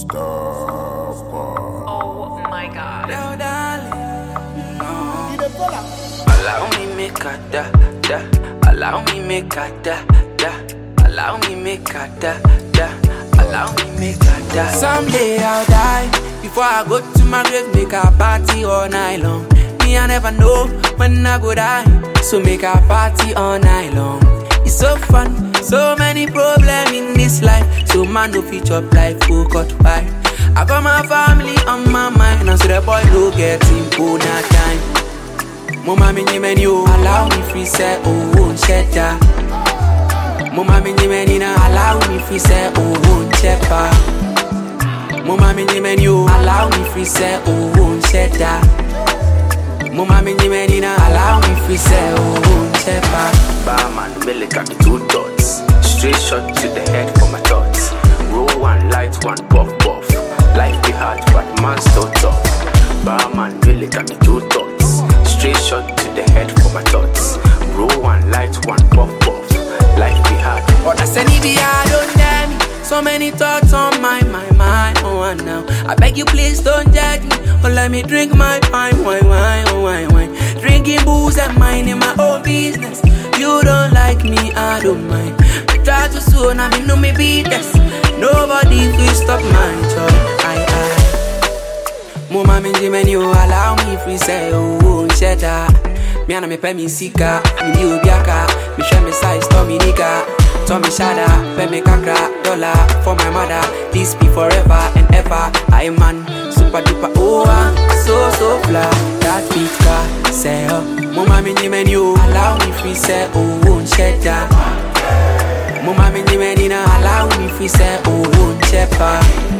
Oh my God. Now, darling, Allow me make a da da. Allow me make a da da. Allow me make a da da. Allow me make a da. someday I'll die. Before I go to my grave, make a party all night long. Me, I never know when I go die, so make a party all night long. It's so fun, so many problems in this life. So man, no future life, oh God, why? I got my family on my mind, and so the boy no get him for that time. Mama mini menu, allow me free say oh won't cheddar. Mama mini menu, allow me free say oh won't cheddar. Mama mini menu, allow me free say oh won't cheddar. Mama mini menu, allow me free say oh won't cheddar. Barman, Billy got the 2 dots. Straight shot to the head for my thoughts. Roll one, light one, puff puff. Life be hard, but man still tough. Barman, Billy got the 2 dots. Straight shot to the head for my thoughts. Roll one, light one, puff puff. Life be hard. But I said, be hard, don't tell me. So many thoughts on my mind. Oh, now I beg you, please don't judge me. Or let me drink my wine, wine. Drinking booze and minding my own business. You don't like me, I don't mind. I try to soon, I mean, no me beat this. Nobody will stop my joy. Mama minji menu, allow me free say oh cheddar. Me and me pay me sika, me di obiaka. Me share me size, Tommy Nika. Tommy Shada, pay me kakra, dollar for my mother. This be forever and ever. I man, super duper, oh so fly. That big car, say oh. Mama minji menu, allow me free say oh cheddar. Mama minji menu, allow me free say oh cheddar.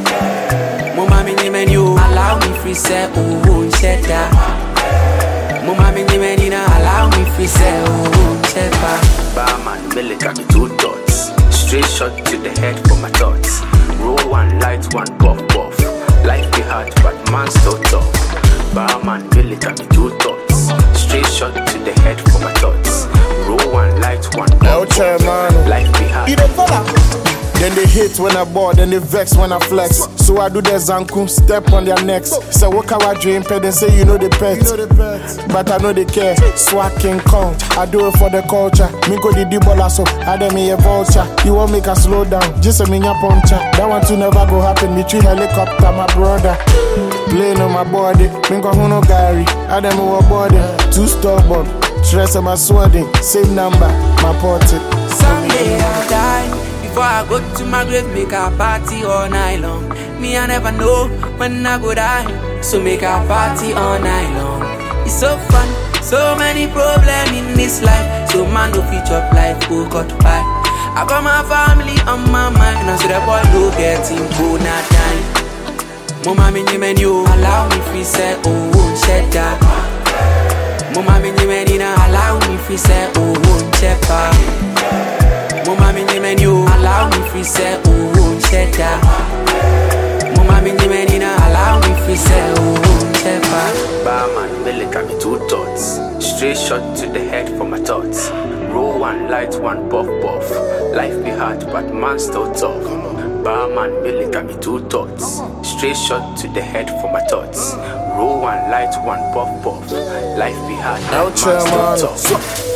Mama mini menu, allow me free say oh cheddar. Mama mini menu, allow me free say oh cheddar. Barman, Billy got the 2 dots. Straight shot to the head for my thoughts. Roll one, light one, puff puff. Life be hard, but man still tough. Barman, Billy got the 2 dots. Straight shot to the head for my thoughts. Roll one, light one, puff puff. Life be hard. Then they hate when I board, then they vex when I flex. So I do the zanku, step on their necks. Say what can I dream pet? They say you know the pet, but I know they care. So I can come, I do it for the culture. Me go the dibola so I dem me a vulture. You won't make a slow down, just a minya puncher. That one to never go happen. Me 3 helicopter, my brother. Playing on my body, me go no Gary. I dem me a body, 2 stubborn. Stress on my sweating, same number, my portrait. Someday I'll die. Before I go to my grave, make a party all night long. Me, I never know when I go die, so make a party all night long. It's so fun, so many problems in this life. So man, no future life, oh God, why? I got my family on my mind, and so the boy no get him for that time. Mama mini menu, allow me free say oh cheddar. Mama mini menu, allow me free say oh cheddar. Mama mini menu, allow me free say oh cheddar. Mama mini menu, allow me free say oh cheddar. Barman, Billy got me 2 dots. Straight shot to the head for my thoughts. Roll one, light one, puff puff. Life be hard, but man still tough. Barman, Billy got me 2 dots. Straight shot to the head for my thoughts. Roll one, light one, puff puff. Life be hard, but man still tough.